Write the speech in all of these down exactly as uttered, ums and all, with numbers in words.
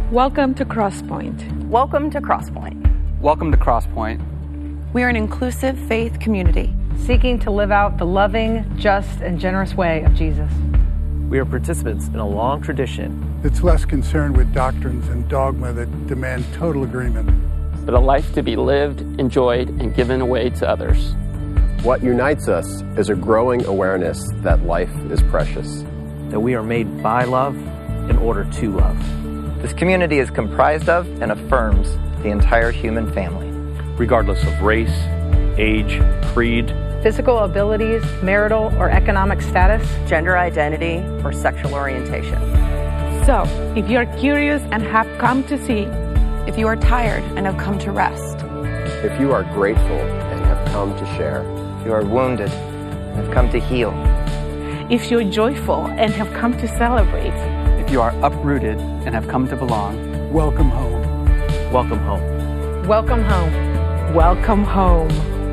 Welcome to Crosspoint. Welcome to Crosspoint. Welcome to Crosspoint. We are an inclusive faith community seeking to live out the loving, just, and generous way of Jesus. We are participants in a long tradition that's less concerned with doctrines and dogma that demand total agreement, but a life to be lived, enjoyed, and given away to others. What unites us is a growing awareness that life is precious, that we are made by love in order to love. This community is comprised of and affirms the entire human family, regardless of race, age, creed, physical abilities, marital or economic status, gender identity, or sexual orientation. So, if you're curious and have come to see, if you are tired and have come to rest, if you are grateful and have come to share, if you are wounded and have come to heal, if you're joyful and have come to celebrate, if you are uprooted and have come to belong, welcome home. Welcome home. Welcome home. Welcome home.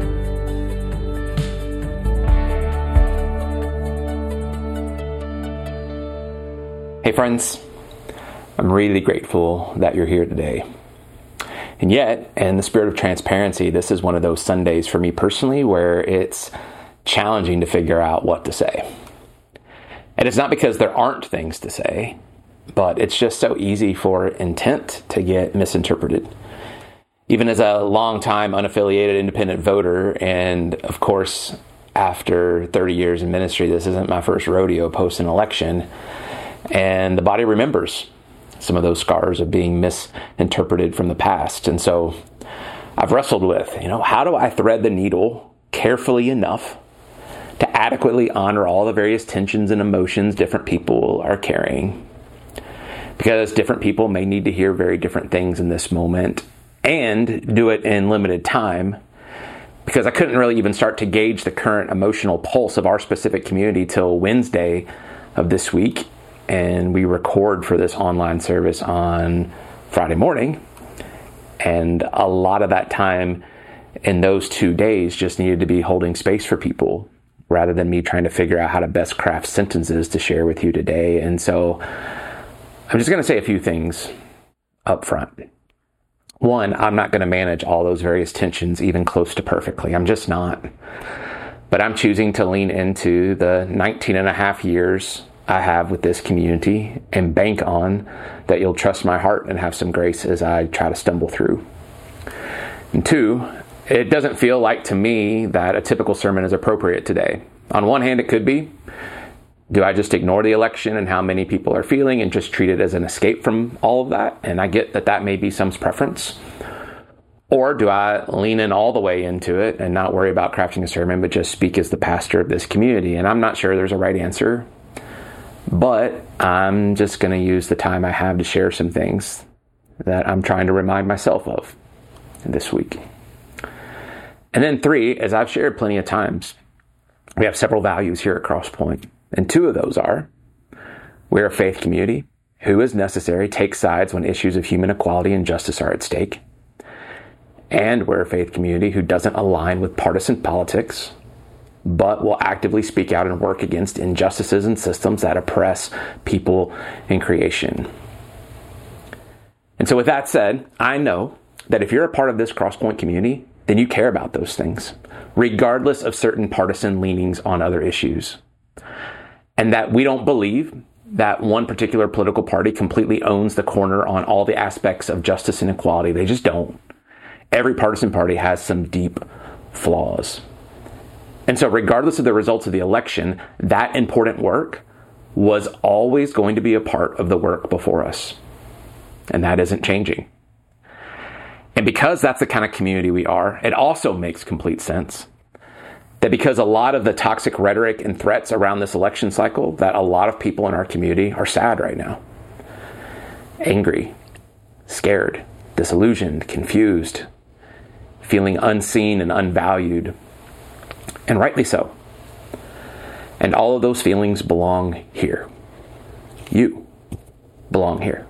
Hey friends, I'm really grateful that you're here today. And yet, in the spirit of transparency, this is one of those Sundays for me personally where it's challenging to figure out what to say. And it's not because there aren't things to say, but it's just so easy for intent to get misinterpreted. Even as a long-time unaffiliated independent voter, and of course, after thirty years in ministry, this isn't my first rodeo post an election, and the body remembers some of those scars of being misinterpreted from the past. And so I've wrestled with, you know, how do I thread the needle carefully enough to adequately honor all the various tensions and emotions different people are carrying? Because different people may need to hear very different things in this moment and do it in limited time. Because I couldn't really even start to gauge the current emotional pulse of our specific community till Wednesday of this week. And we record for this online service on Friday morning. And a lot of that time in those two days just needed to be holding space for people rather than me trying to figure out how to best craft sentences to share with you today. And so I'm just going to say a few things up front. One, I'm not going to manage all those various tensions even close to perfectly. I'm just not. But I'm choosing to lean into the nineteen and a half years I have with this community and bank on that you'll trust my heart and have some grace as I try to stumble through. And two, it doesn't feel like to me that a typical sermon is appropriate today. On one hand, it could be. Do I just ignore the election and how many people are feeling and just treat it as an escape from all of that? And I get that that may be some's preference. Or do I lean in all the way into it and not worry about crafting a sermon, but just speak as the pastor of this community? And I'm not sure there's a right answer, but I'm just going to use the time I have to share some things that I'm trying to remind myself of this week. And then three, as I've shared plenty of times, we have several values here at Crosspoint. And two of those are, we're a faith community who, as necessary, takes sides when issues of human equality and justice are at stake. And we're a faith community who doesn't align with partisan politics, but will actively speak out and work against injustices and systems that oppress people in creation. And so with that said, I know that if you're a part of this Crosspoint community, then you care about those things, regardless of certain partisan leanings on other issues. And that we don't believe that one particular political party completely owns the corner on all the aspects of justice and equality. They just don't. Every partisan party has some deep flaws. And so regardless of the results of the election, that important work was always going to be a part of the work before us. And that isn't changing. And because that's the kind of community we are, it also makes complete sense that because a lot of the toxic rhetoric and threats around this election cycle, that a lot of people in our community are sad right now. Angry, scared, disillusioned, confused, feeling unseen and unvalued. And rightly so. And all of those feelings belong here. You belong here.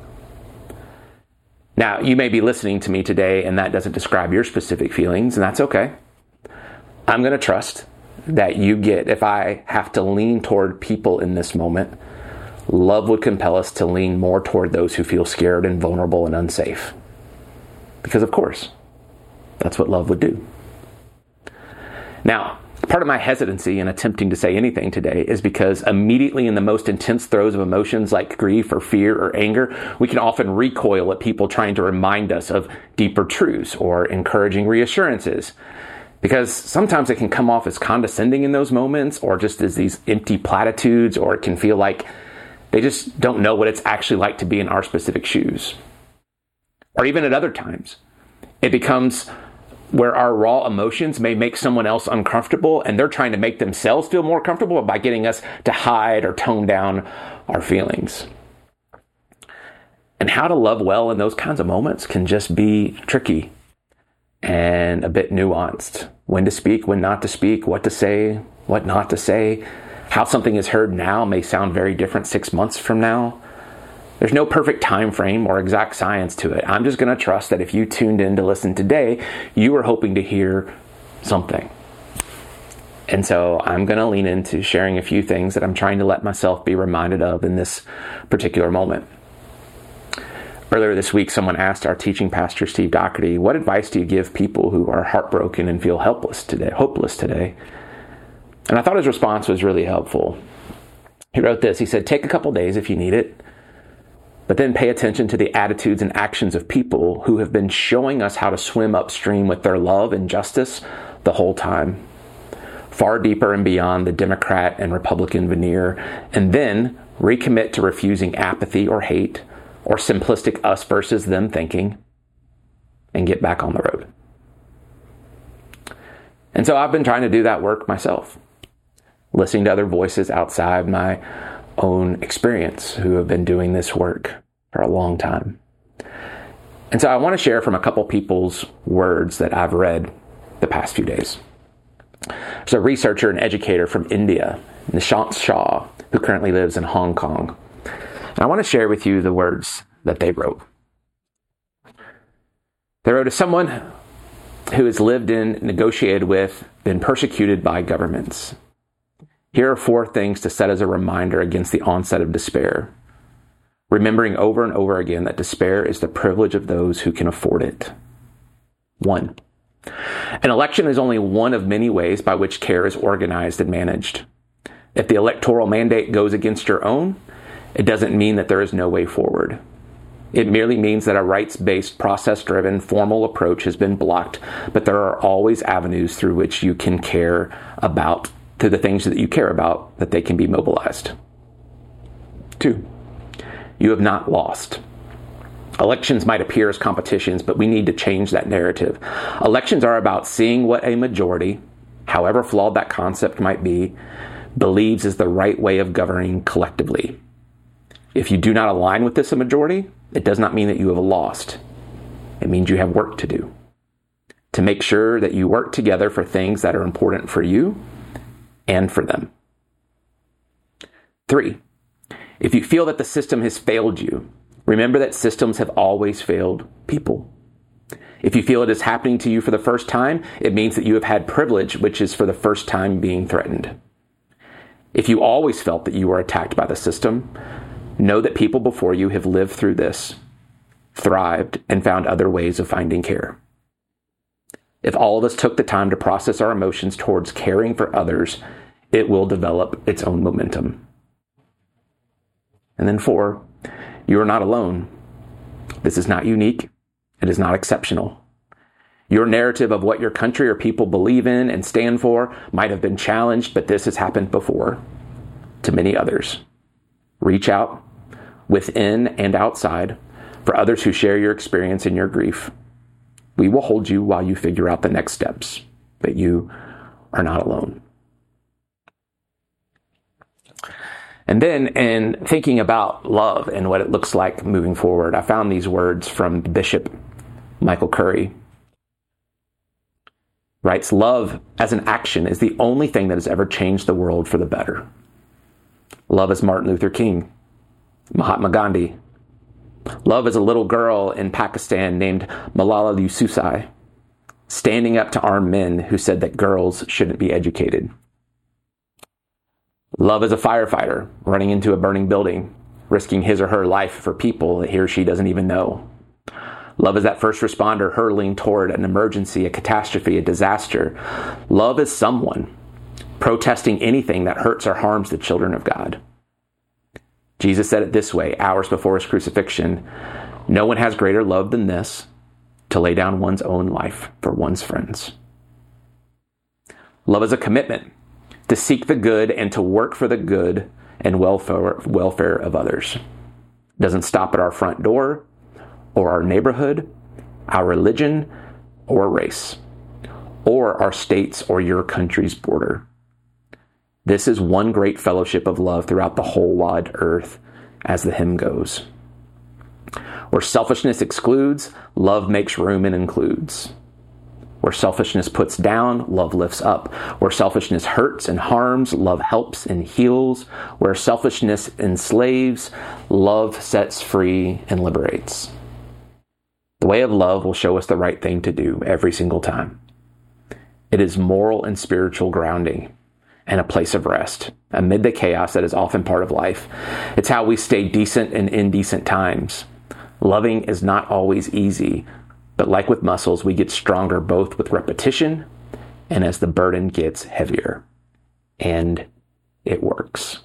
Now, you may be listening to me today and that doesn't describe your specific feelings, and that's okay. I'm going to trust that you get, if I have to lean toward people in this moment, love would compel us to lean more toward those who feel scared and vulnerable and unsafe. Because of course, that's what love would do. Now, part of my hesitancy in attempting to say anything today is because immediately in the most intense throes of emotions like grief or fear or anger, we can often recoil at people trying to remind us of deeper truths or encouraging reassurances. Because sometimes it can come off as condescending in those moments, or just as these empty platitudes, or it can feel like they just don't know what it's actually like to be in our specific shoes. Or even at other times, it becomes where our raw emotions may make someone else uncomfortable, and they're trying to make themselves feel more comfortable by getting us to hide or tone down our feelings. And how to love well in those kinds of moments can just be tricky and a bit nuanced. When to speak, when not to speak, what to say, what not to say. How something is heard now may sound very different six months from now. There's no perfect time frame or exact science to it. I'm just going to trust that if you tuned in to listen today, you were hoping to hear something. And so I'm going to lean into sharing a few things that I'm trying to let myself be reminded of in this particular moment. Earlier this week, someone asked our teaching pastor, Steve Doherty, what advice do you give people who are heartbroken and feel helpless today, hopeless today? And I thought his response was really helpful. He wrote this. He said, take a couple days if you need it, but then pay attention to the attitudes and actions of people who have been showing us how to swim upstream with their love and justice the whole time, far deeper and beyond the Democrat and Republican veneer, and then recommit to refusing apathy or hate or simplistic us versus them thinking, and get back on the road. And so I've been trying to do that work myself, listening to other voices outside my own experience who have been doing this work for a long time. And so I want to share from a couple people's words that I've read the past few days. There's a researcher and educator from India, Nishant Shah, who currently lives in Hong Kong. And I want to share with you the words that they wrote. They wrote, as someone who has lived in, negotiated with, been persecuted by governments, here are four things to set as a reminder against the onset of despair, remembering over and over again that despair is the privilege of those who can afford it. One, an election is only one of many ways by which care is organized and managed. If the electoral mandate goes against your own, it doesn't mean that there is no way forward. It merely means that a rights-based, process-driven, formal approach has been blocked, but there are always avenues through which you can care about to the things that you care about, that they can be mobilized. Two, you have not lost. Elections might appear as competitions, but we need to change that narrative. Elections are about seeing what a majority, however flawed that concept might be, believes is the right way of governing collectively. If you do not align with this majority, it does not mean that you have lost. It means you have work to do, to make sure that you work together for things that are important for you and for them. Three, if you feel that the system has failed you, remember that systems have always failed people. If you feel it is happening to you for the first time, it means that you have had privilege, which is for the first time being threatened. If you always felt that you were attacked by the system, know that people before you have lived through this, thrived, and found other ways of finding care. If all of us took the time to process our emotions towards caring for others, it will develop its own momentum. And then four, you are not alone. This is not unique. It is not exceptional. Your narrative of what your country or people believe in and stand for might have been challenged, but this has happened before to many others. Reach out within and outside for others who share your experience and your grief. We will hold you while you figure out the next steps, but you are not alone. And then in thinking about love and what it looks like moving forward, I found these words from Bishop Michael Curry. Writes, love as an action is the only thing that has ever changed the world for the better. Love is Martin Luther King, Mahatma Gandhi. Love is a little girl in Pakistan named Malala Yousafzai, standing up to armed men who said that girls shouldn't be educated. Love is a firefighter running into a burning building risking his or her life for people that he or she doesn't even know. Love is that first responder hurtling toward an emergency, a catastrophe, a disaster. Love is someone protesting anything that hurts or harms the children of God. Jesus said it this way, hours before his crucifixion, "No one has greater love than this, to lay down one's own life for one's friends." Love is a commitment to seek the good and to work for the good and welfare, welfare of others. It doesn't stop at our front door, or our neighborhood, our religion, or race, or our state's or your country's border. This is one great fellowship of love throughout the whole wide earth, as the hymn goes. Where selfishness excludes, love makes room and includes. Where selfishness puts down, love lifts up. Where selfishness hurts and harms, love helps and heals. Where selfishness enslaves, love sets free and liberates. The way of love will show us the right thing to do every single time. It is moral and spiritual grounding and a place of rest amid the chaos that is often part of life. It's how we stay decent in indecent times. Loving is not always easy, but like with muscles, we get stronger both with repetition and as the burden gets heavier. And it works.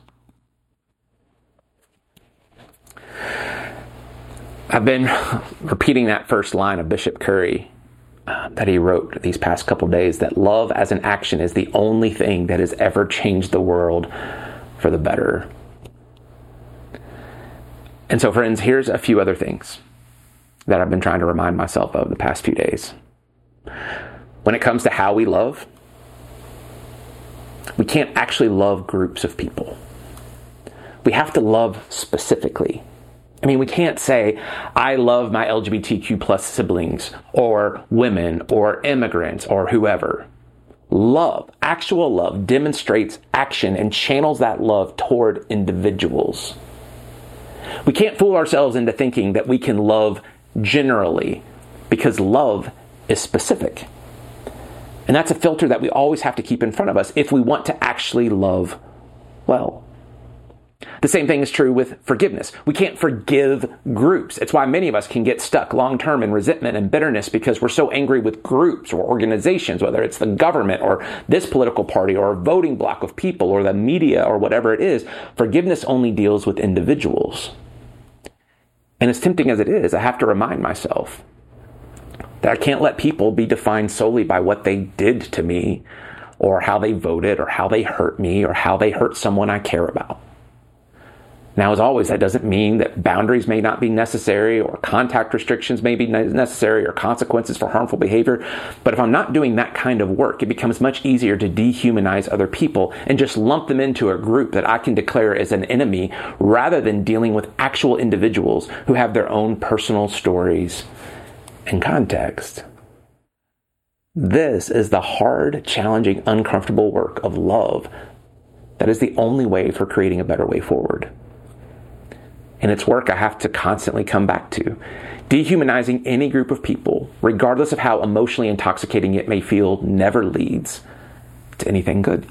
I've been repeating that first line of Bishop Curry uh, that he wrote these past couple days, that love as an action is the only thing that has ever changed the world for the better. And so, friends, here's a few other things that I've been trying to remind myself of the past few days. When it comes to how we love, we can't actually love groups of people. We have to love specifically. I mean, we can't say, I love my L G B T Q plus siblings, or women, or immigrants, or whoever. Love, actual love, demonstrates action and channels that love toward individuals. We can't fool ourselves into thinking that we can love generally, because love is specific. And that's a filter that we always have to keep in front of us if we want to actually love well. The same thing is true with forgiveness. We can't forgive groups. It's why many of us can get stuck long-term in resentment and bitterness, because we're so angry with groups or organizations, whether it's the government or this political party or a voting block of people or the media or whatever it is. Forgiveness only deals with individuals. And as tempting as it is, I have to remind myself that I can't let people be defined solely by what they did to me, or how they voted, or how they hurt me, or how they hurt someone I care about. Now, as always, that doesn't mean that boundaries may not be necessary, or contact restrictions may be necessary, or consequences for harmful behavior. But if I'm not doing that kind of work, it becomes much easier to dehumanize other people and just lump them into a group that I can declare as an enemy, rather than dealing with actual individuals who have their own personal stories and context. This is the hard, challenging, uncomfortable work of love that is the only way for creating a better way forward. And it's work I have to constantly come back to. Dehumanizing any group of people, regardless of how emotionally intoxicating it may feel, never leads to anything good.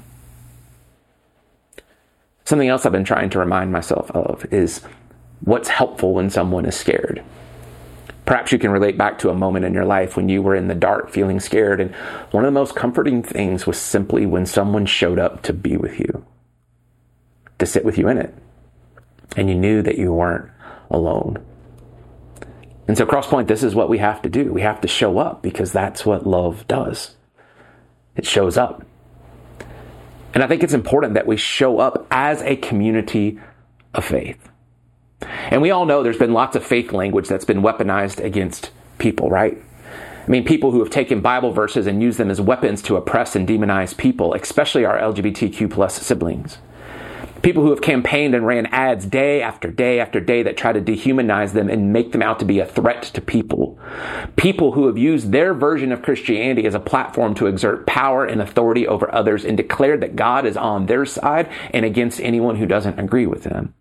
Something else I've been trying to remind myself of is what's helpful when someone is scared. Perhaps you can relate back to a moment in your life when you were in the dark feeling scared, and one of the most comforting things was simply when someone showed up to be with you, to sit with you in it. And you knew that you weren't alone. And so, Crosspoint, this is what we have to do. We have to show up, because that's what love does. It shows up. And I think it's important that we show up as a community of faith. And we all know there's been lots of faith language that's been weaponized against people, right? I mean, people who have taken Bible verses and used them as weapons to oppress and demonize people, especially our L G B T Q plus siblings. People who have campaigned and ran ads day after day after day that try to dehumanize them and make them out to be a threat to people. People who have used their version of Christianity as a platform to exert power and authority over others and declared that God is on their side and against anyone who doesn't agree with them.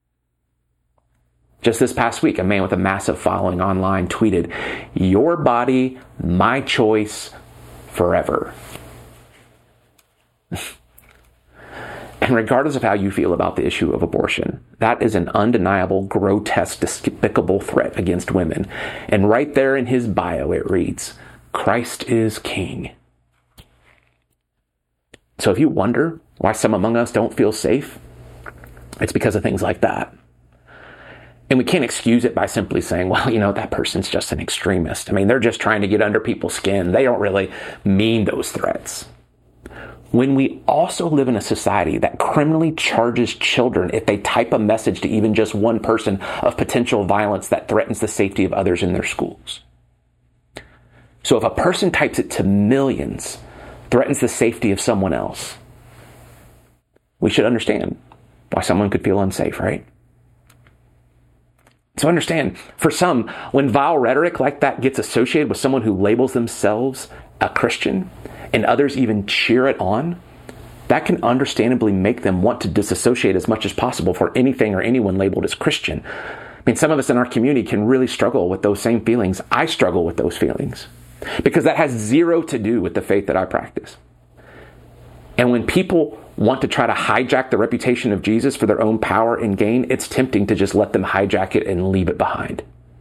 Just this past week, a man with a massive following online tweeted, "Your body, my choice, forever." And regardless of how you feel about the issue of abortion, that is an undeniable, grotesque, despicable threat against women. And right there in his bio, it reads, Christ is King. So if you wonder why some among us don't feel safe, it's because of things like that. And we can't excuse it by simply saying, well, you know, that person's just an extremist. I mean, they're just trying to get under people's skin. They don't really mean those threats. When we also live in a society that criminally charges children if they type a message to even just one person of potential violence that threatens the safety of others in their schools. So if a person types it to millions, threatens the safety of someone else, we should understand why someone could feel unsafe, right? So understand, for some, when vile rhetoric like that gets associated with someone who labels themselves a Christian, and others even cheer it on, that can understandably make them want to disassociate as much as possible for anything or anyone labeled as Christian. I mean, some of us in our community can really struggle with those same feelings. I struggle with those feelings because that has zero to do with the faith that I practice. And when people want to try to hijack the reputation of Jesus for their own power and gain, it's tempting to just let them hijack it and leave it behind.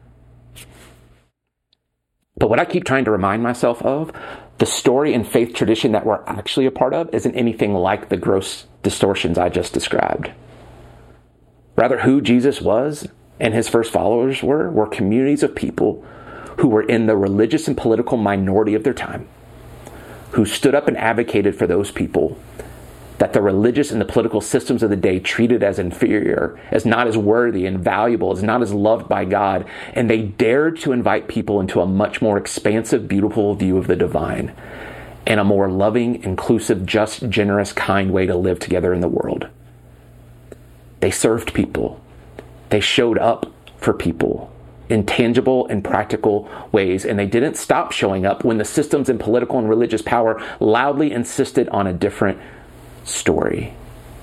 But what I keep trying to remind myself of, the story and faith tradition that we're actually a part of isn't anything like the gross distortions I just described. Rather, who Jesus was and his first followers were, were communities of people who were in the religious and political minority of their time, who stood up and advocated for those people that the religious and the political systems of the day treated as inferior, as not as worthy and valuable, as not as loved by God. And they dared to invite people into a much more expansive, beautiful view of the divine and a more loving, inclusive, just, generous, kind way to live together in the world. They served people. They showed up for people in tangible and practical ways, and they didn't stop showing up when the systems and political and religious power loudly insisted on a different story.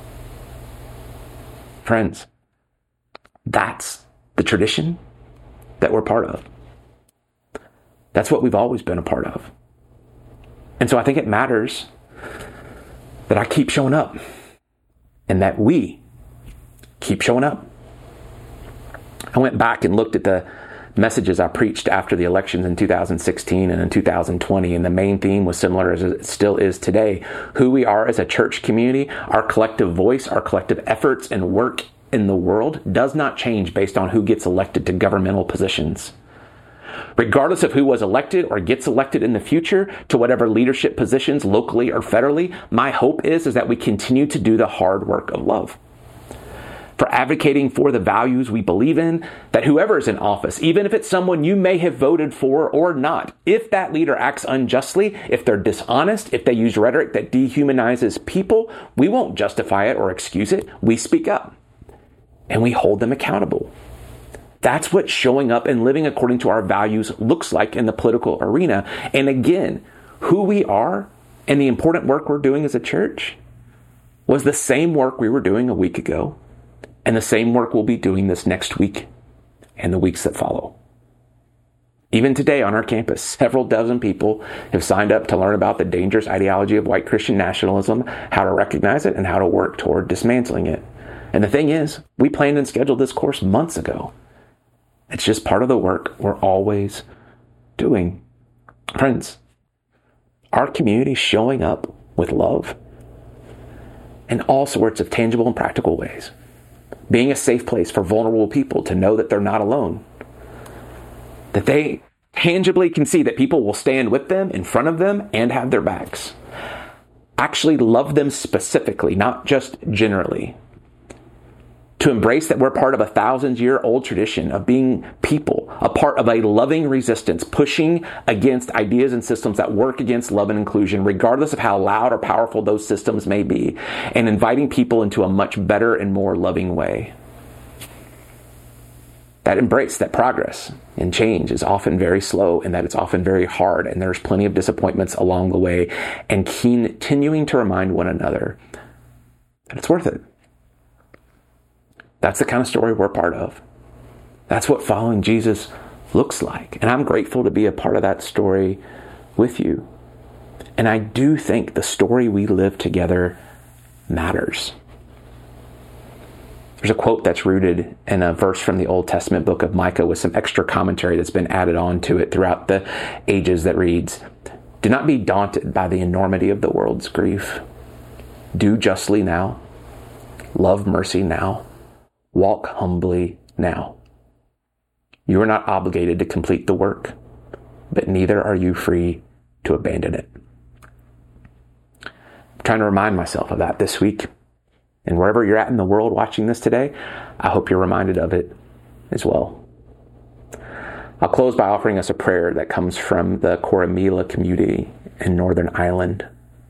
Friends, that's the tradition that we're part of. That's what we've always been a part of. And so I think it matters that I keep showing up and that we keep showing up. I went back and looked at the messages I preached after the elections in two thousand sixteen and in two thousand twenty, and the main theme was similar as it still is today. Who we are as a church community, our collective voice, our collective efforts and work in the world does not change based on who gets elected to governmental positions. Regardless of who was elected or gets elected in the future to whatever leadership positions locally or federally, my hope is, is that we continue to do the hard work of love. For advocating for the values we believe in, that whoever is in office, even if it's someone you may have voted for or not, if that leader acts unjustly, if they're dishonest, if they use rhetoric that dehumanizes people, we won't justify it or excuse it. We speak up and we hold them accountable. That's what showing up and living according to our values looks like in the political arena. And again, who we are and the important work we're doing as a church was the same work we were doing a week ago. And the same work we'll be doing this next week and the weeks that follow. Even today on our campus, several dozen people have signed up to learn about the dangerous ideology of white Christian nationalism, how to recognize it, and how to work toward dismantling it. And the thing is, we planned and scheduled this course months ago. It's just part of the work we're always doing. Friends, our community showing up with love in all sorts of tangible and practical ways. Being a safe place for vulnerable people to know that they're not alone. That they tangibly can see that people will stand with them, in front of them, and have their backs. Actually love them specifically, not just generally. To embrace that we're part of a thousand-year-old tradition of being people, a part of a loving resistance, pushing against ideas and systems that work against love and inclusion, regardless of how loud or powerful those systems may be, and inviting people into a much better and more loving way. That embrace that progress and change is often very slow and that it's often very hard, and there's plenty of disappointments along the way, and continuing to remind one another that it's worth it. That's the kind of story we're part of. That's what following Jesus looks like. And I'm grateful to be a part of that story with you. And I do think the story we live together matters. There's a quote that's rooted in a verse from the Old Testament book of Micah with some extra commentary that's been added on to it throughout the ages that reads, "Do not be daunted by the enormity of the world's grief. Do justly now. Love mercy now. Walk humbly now. You are not obligated to complete the work, but neither are you free to abandon it." I'm trying to remind myself of that this week. And wherever you're at in the world watching this today, I hope you're reminded of it as well. I'll close by offering us a prayer that comes from the Coromila community in Northern Ireland.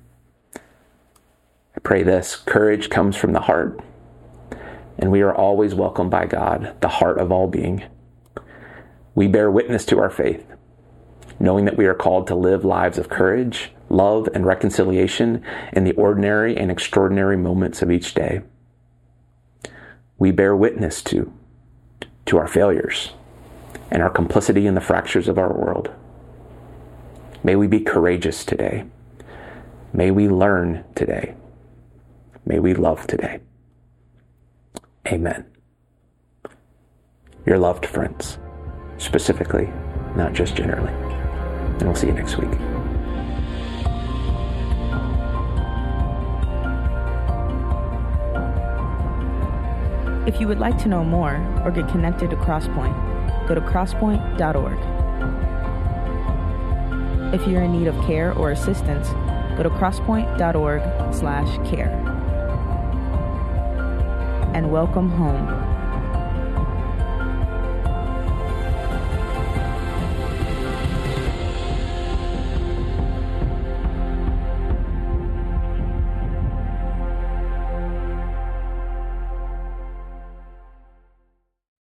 I pray this: courage comes from the heart, and we are always welcomed by God, the heart of all being. We bear witness to our faith, knowing that we are called to live lives of courage, love, and reconciliation in the ordinary and extraordinary moments of each day. We bear witness to, to our failures and our complicity in the fractures of our world. May we be courageous today. May we learn today. May we love today. Amen. You're loved, friends, specifically, not just generally. And we'll see you next week. If you would like to know more or get connected to Crosspoint, go to crosspoint dot org. If you're in need of care or assistance, go to crosspoint dot org slash care. And welcome home.